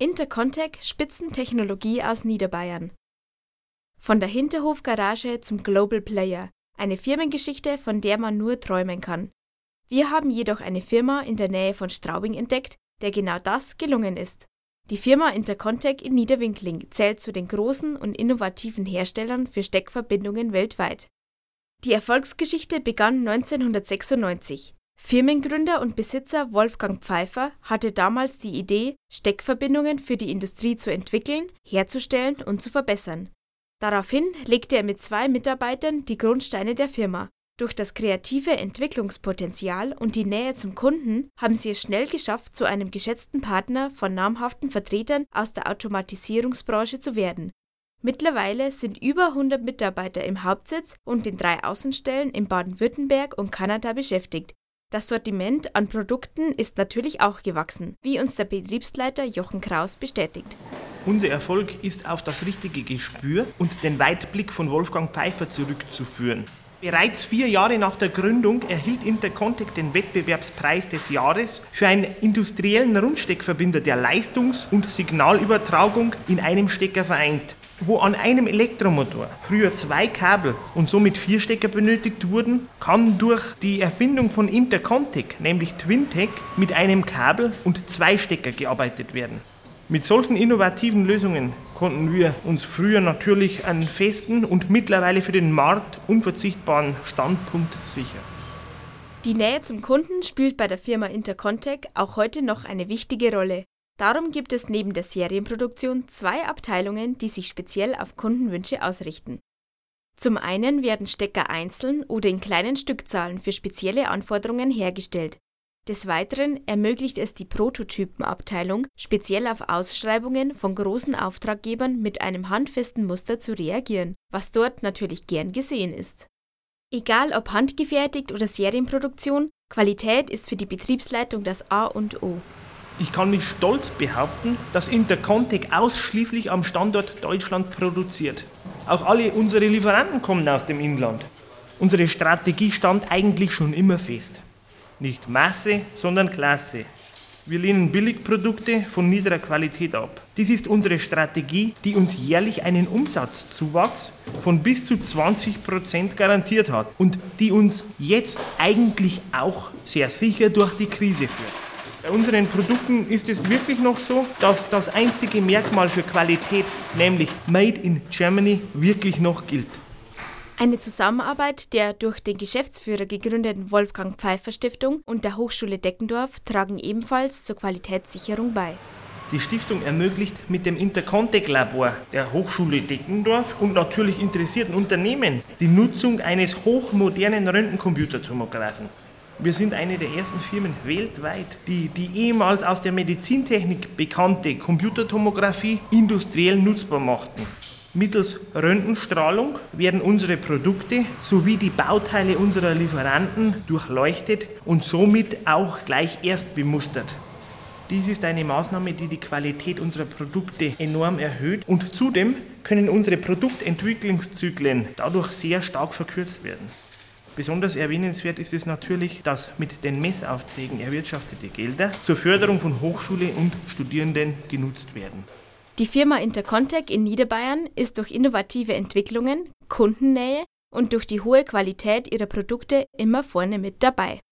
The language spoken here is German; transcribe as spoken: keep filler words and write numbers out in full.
Intercontec Spitzentechnologie aus Niederbayern. Von der Hinterhofgarage zum Global Player. Eine Firmengeschichte, von der man nur träumen kann. Wir haben jedoch eine Firma in der Nähe von Straubing entdeckt, der genau das gelungen ist. Die Firma Intercontec in Niederwinkling zählt zu den großen und innovativen Herstellern für Steckverbindungen weltweit. Die Erfolgsgeschichte begann neunzehnhundertsechsundneunzig. Firmengründer und Besitzer Wolfgang Pfeiffer hatte damals die Idee, Steckverbindungen für die Industrie zu entwickeln, herzustellen und zu verbessern. Daraufhin legte er mit zwei Mitarbeitern die Grundsteine der Firma. Durch das kreative Entwicklungspotenzial und die Nähe zum Kunden haben sie es schnell geschafft, zu einem geschätzten Partner von namhaften Vertretern aus der Automatisierungsbranche zu werden. Mittlerweile sind über hundert Mitarbeiter im Hauptsitz und in drei Außenstellen in Baden-Württemberg und Kanada beschäftigt. Das Sortiment an Produkten ist natürlich auch gewachsen, wie uns der Betriebsleiter Jochen Kraus bestätigt. Unser Erfolg ist auf das richtige Gespür und den Weitblick von Wolfgang Pfeiffer zurückzuführen. Bereits vier Jahre nach der Gründung erhielt Intercontec den Wettbewerbspreis des Jahres für einen industriellen Rundsteckverbinder, der Leistungs- und Signalübertragung in einem Stecker vereint. Wo an einem Elektromotor früher zwei Kabel und somit vier Stecker benötigt wurden, kann durch die Erfindung von Intercontec, nämlich Twintec, mit einem Kabel und zwei Stecker gearbeitet werden. Mit solchen innovativen Lösungen konnten wir uns früher natürlich einen festen und mittlerweile für den Markt unverzichtbaren Standpunkt sichern. Die Nähe zum Kunden spielt bei der Firma Intercontec auch heute noch eine wichtige Rolle. Darum gibt es neben der Serienproduktion zwei Abteilungen, die sich speziell auf Kundenwünsche ausrichten. Zum einen werden Stecker einzeln oder in kleinen Stückzahlen für spezielle Anforderungen hergestellt. Des Weiteren ermöglicht es die Prototypenabteilung, speziell auf Ausschreibungen von großen Auftraggebern mit einem handfesten Muster zu reagieren, was dort natürlich gern gesehen ist. Egal ob handgefertigt oder Serienproduktion, Qualität ist für die Betriebsleitung das A und O. Ich kann mich stolz behaupten, dass Intercontec ausschließlich am Standort Deutschland produziert. Auch alle unsere Lieferanten kommen aus dem Inland. Unsere Strategie stand eigentlich schon immer fest. Nicht Masse, sondern Klasse. Wir lehnen Billigprodukte von niederer Qualität ab. Dies ist unsere Strategie, die uns jährlich einen Umsatzzuwachs von bis zu zwanzig Prozent garantiert hat und die uns jetzt eigentlich auch sehr sicher durch die Krise führt. Bei unseren Produkten ist es wirklich noch so, dass das einzige Merkmal für Qualität, nämlich Made in Germany, wirklich noch gilt. Eine Zusammenarbeit der durch den Geschäftsführer gegründeten Wolfgang Pfeiffer Stiftung und der Hochschule Deckendorf tragen ebenfalls zur Qualitätssicherung bei. Die Stiftung ermöglicht mit dem Intercontec-Labor der Hochschule Deckendorf und natürlich interessierten Unternehmen die Nutzung eines hochmodernen Röntgencomputertomographen. Wir sind eine der ersten Firmen weltweit, die die ehemals aus der Medizintechnik bekannte Computertomographie industriell nutzbar machten. Mittels Röntgenstrahlung werden unsere Produkte sowie die Bauteile unserer Lieferanten durchleuchtet und somit auch gleich erst bemustert. Dies ist eine Maßnahme, die die Qualität unserer Produkte enorm erhöht und zudem können unsere Produktentwicklungszyklen dadurch sehr stark verkürzt werden. Besonders erwähnenswert ist es natürlich, dass mit den Messaufträgen erwirtschaftete Gelder zur Förderung von Hochschule und Studierenden genutzt werden. Die Firma Intercontec in Niederbayern ist durch innovative Entwicklungen, Kundennähe und durch die hohe Qualität ihrer Produkte immer vorne mit dabei.